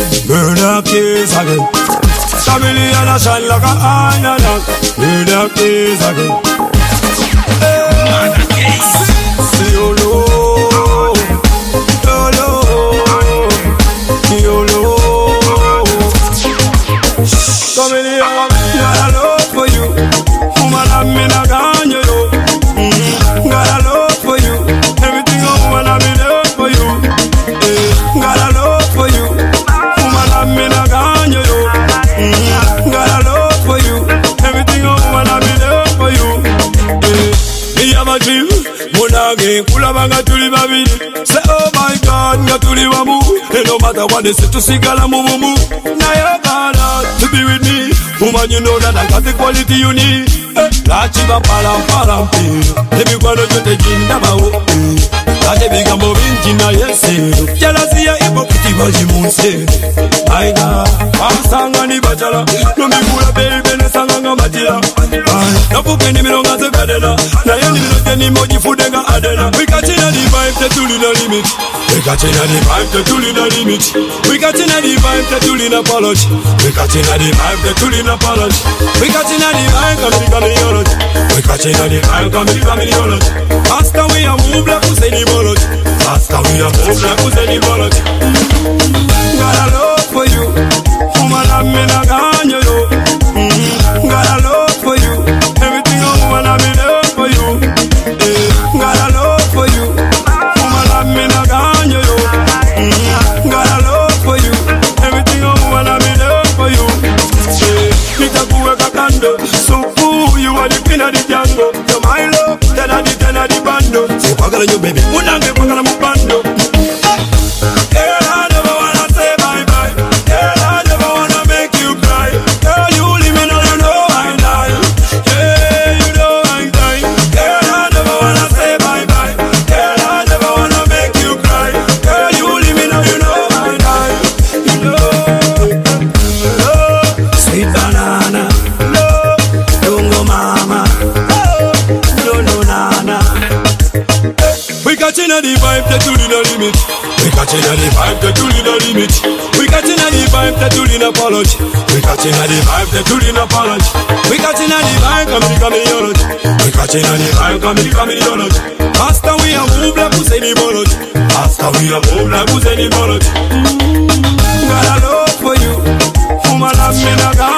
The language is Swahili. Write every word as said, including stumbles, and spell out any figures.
Murder case again. Chameleon a shine like a iron. Murder case again. Murder case. Yolo, yolo, yolo. Chameleon, got a love for you. Woman, I'm in a ganyo, yo. Got a love for you. Everything a woman, I'm in love for you. Got a love for you. Woman, I'm in a ganyo, yo. Got a love for you. Everything a woman, I'm in love for you. Me have a dream. Monage, kula banga tuli babili. Say oh my God, nga tuli wamu. And no matter what they say to sigala mu mu mu. Now you gotta to be with me. Woman, you know that I got the quality you need. La chiba palam palam pi. Baby, kwano jote jinda bao. Kaje bigambo binti na yese. Jealousy ya hypocrite baji munse. My God, amsanga ni bachala. No mi kula baby ne sanga nga matila. Na pupeni milonga ze kadena. Na yeni milote ni moji fudenga adena. We catching a the vibe te tuli na limit. We catching a the vibe te tuli na limit. We catching a the vibe te tuli na apology. We catching a the vibe te tuli na apology. We catching a the vibe coming coming yology. We catching a the vibe coming coming yology. Faster we a move like who's any bology. Faster we a move like who's any bology. Got a love for you. Woman I'm in a ganyo yo. Got a love for you. Everything a woman I'm in love for you. Got a love for you. Woman I'm in a ganyo yo. Got a love for you. Everything a woman I'm in love for you. Nitakuweka kando. So cool, you are the queen of the jungle. You're my love, ten of the ten of the bando. Say pagala yo baby, unange pagala mubando. Girl I never wanna say bye bye. Girl I never wanna make you cry. Girl you leave me now you know I die. Yeah you know I die. Girl I never wanna say bye bye. Girl I never wanna make you cry. Girl you leave me now you know I die. You know, you know. Sweet banana, love, dungo mama, oh, no no nana. We catching a the vibe that you no limit. We catching a the vibe that you no limit. We catching a the vibe that you no apology. We catching a the vibe that you no apology. We catching a the vibe coming coming yology. We catching a the vibe coming coming yology. Faster we a move like who's any bology. Faster we a move like who's any bology. Got a love for you. Woman I'm in a